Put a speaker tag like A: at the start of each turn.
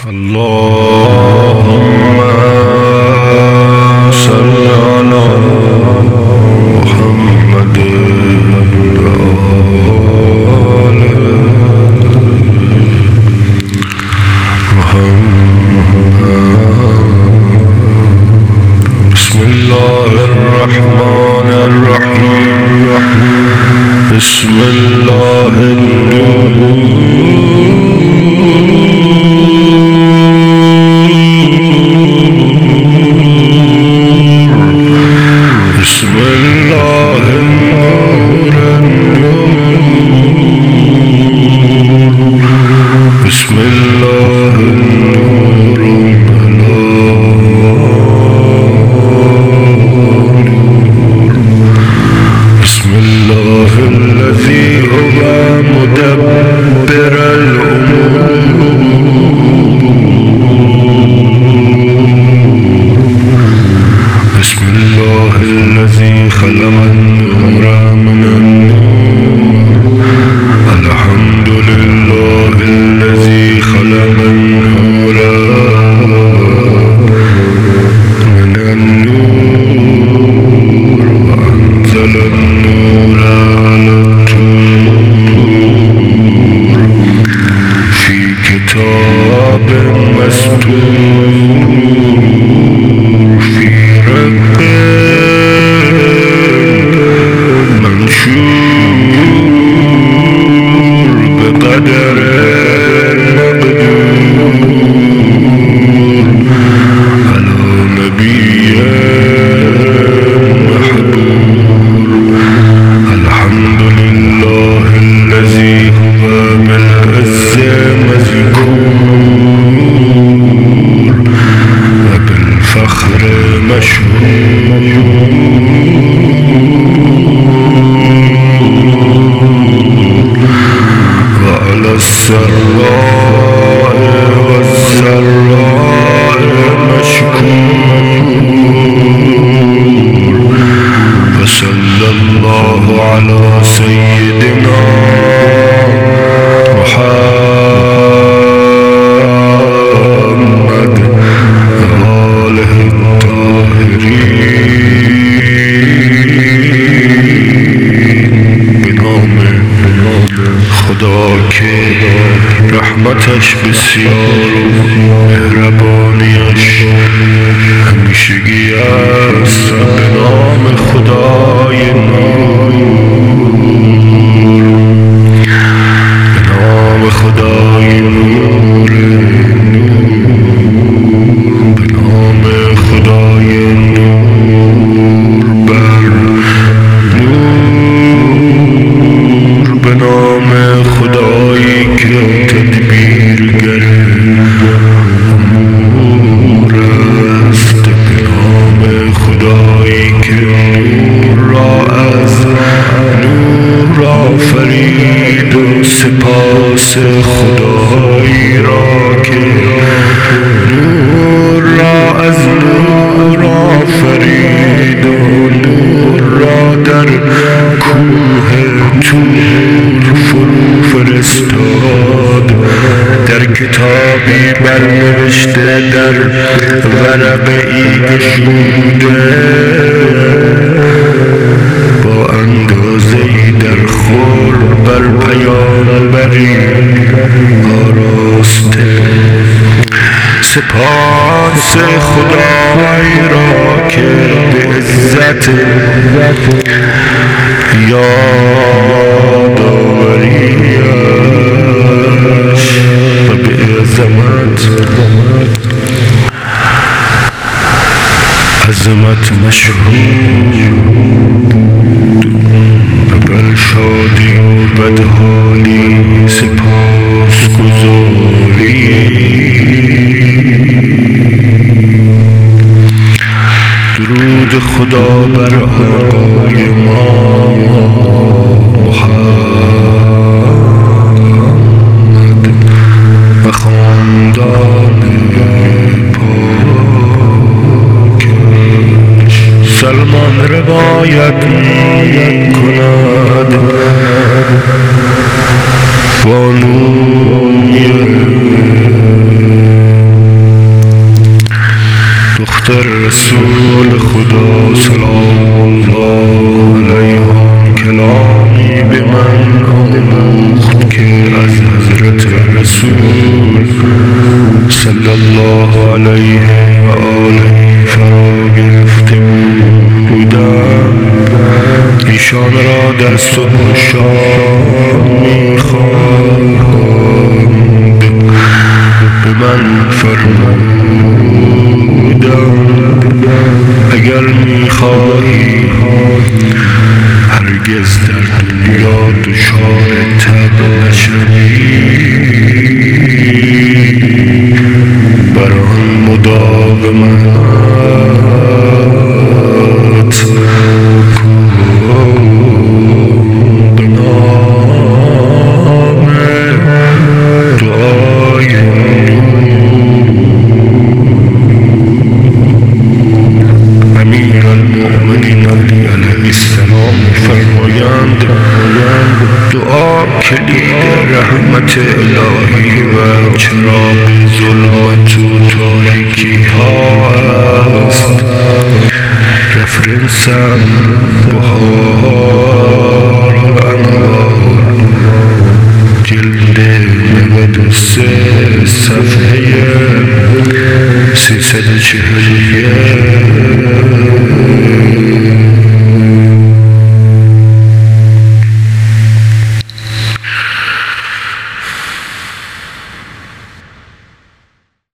A: اللهم صل على محمد وآل محمد. بسم الله الرحمن الرحيم. بسم الله رحمتش بسیار و مهربانیش همیشگی است. به نام خدای نور، به نام خدای نور، به نام خدای نور بر نور، به نام خدایی که تدبیرگر امور است، به نام خدایی که نور را از نور آفرید و سپاس خدایی را که نور را از نور آفرید و نور را در کوه طور فرو فرستاد، در کتابی برنوشته در ورقه‌ای گشوده، با اندازه‌ای در خور بر پیامبری آراسته. سپاس خدای را که به عزت یادآوریش و به عظمت مشهور و بر شادی و بدحالی سپاس گزاری. درود خدا بر آقای ما محمد و خاندان پاکش. سلمان روایت کند بانوی رسول خدا سلام الله علیها کلامی به من آموخت که از حضرت رسول صلی الله علیه و آله فرا گرفته بودم. ایشان را دست و گشاد می‌خواند، به من فرمودند اگر می‌خواهی هرگز در دنیا دچار تب نشوی، بر آن مداومت به نام دعای امیرالمؤمنین علی علیه السلام فرمایند دعا کلید رحمت الهی و چراغ ظلمت و تاریکی ها است. رفرنسم بهار انوار جلد 93 صفحه 341